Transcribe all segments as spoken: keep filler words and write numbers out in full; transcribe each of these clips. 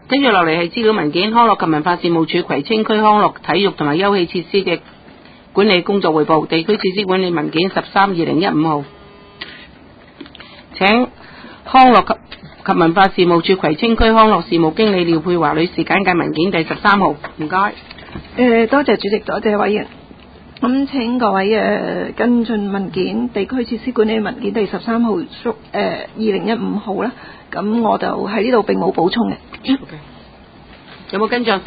跟住落嚟係資料文件，康樂及文化事務署葵青區康樂體育同埋休憩設施嘅管理工作匯報，地區設施管理文件十三二零一五號。請康樂及及文化事務署葵青區康樂事務經理廖佩華女士簡介文件第十三號，唔該。 誒，多謝主席，多謝委員。咁請各位誒跟進文件，地區設施管理文件第十三號，屬誒二零一五號啦。咁我就喺呢度並冇補充嘅。 Okay. 有冇跟進？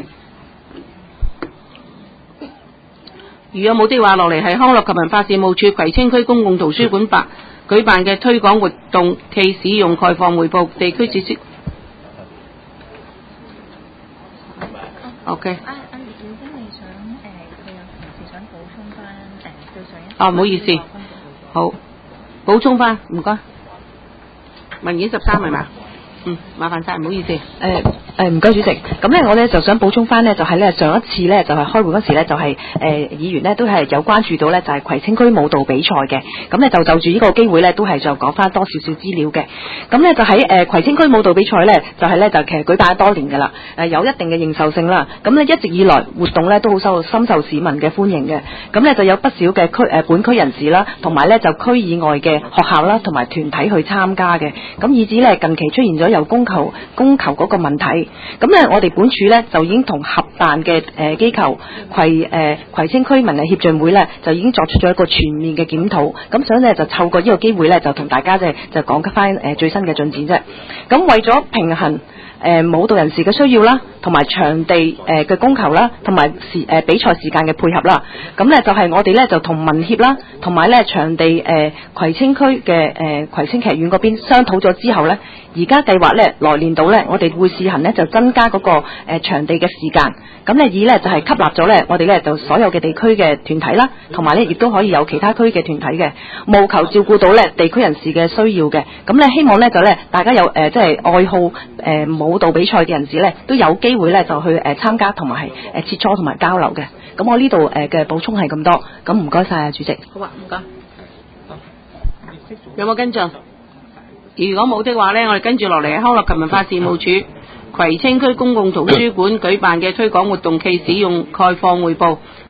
如有冇的話，落嚟係康樂及文化事務署葵青區公共圖書館辦舉辦嘅推廣活動暨使用概況匯報，地區設施。OK。 啊啊，廖經理想誒，佢有同事想補充翻誒對上一。 哦，唔好意思。好，補充翻，唔該。文件十三係嘛？嗯，麻煩晒，唔好意思。 誒誒，唔該主席。咁咧，我咧就想補充翻呢，就係咧上一次咧就係開會嗰時咧，就係誒議員呢都係有關注到咧，就係葵青區舞蹈比賽嘅。咁咧就就住呢個機會咧，都係就講翻多少少資料嘅。咁咧就喺誒葵青區舞蹈比賽咧，就係咧就其實舉辦咗多年㗎啦，誒有一定嘅認受性啦。咁咧一直以來活動咧都好受深受市民嘅歡迎嘅。咁咧就有不少嘅區誒本區人士啦，同埋咧就區以外嘅學校啦，同埋團體去參加嘅。咁以至咧近期出現咗有供求供求嗰個問題，咁咧我哋本署咧就已經同合辦嘅誒機構葵誒、呃、葵青區文藝協進會咧就已經作出咗一個全面嘅檢討，咁所以咧就透過呢個機會咧就同大家即就講翻誒最新嘅進展啫。咁為咗平衡誒、呃、舞蹈人士嘅需要啦，同埋場地誒嘅供求啦，同埋時誒比賽時間嘅配合啦，咁咧就係、是、我哋咧就同民協啦，同埋咧場地誒、呃、葵青區嘅誒葵青劇院嗰邊商討咗之後咧，而家計劃咧來年度咧我哋會試行咧就增加嗰、那個誒、呃、場地嘅時間，咁咧以咧就係、是、吸納咗咧我哋咧就所有嘅地區嘅團體啦，同埋咧亦都可以有其他區嘅團體嘅，務求照顧到咧地區人士嘅需要嘅，咁咧希望咧就咧大家有誒即係愛好誒、呃、舞蹈比賽嘅人士咧都有機會咧就去誒參加同埋係誒切磋同埋交流嘅。咁我呢度誒嘅補充係咁多，咁唔該晒啊主席。 好啊，唔該。有冇跟進？如果冇的話呢，我哋跟住落嚟係康樂及文化事務署葵青區公共圖書館舉辦嘅推廣活動暨使用概況匯報。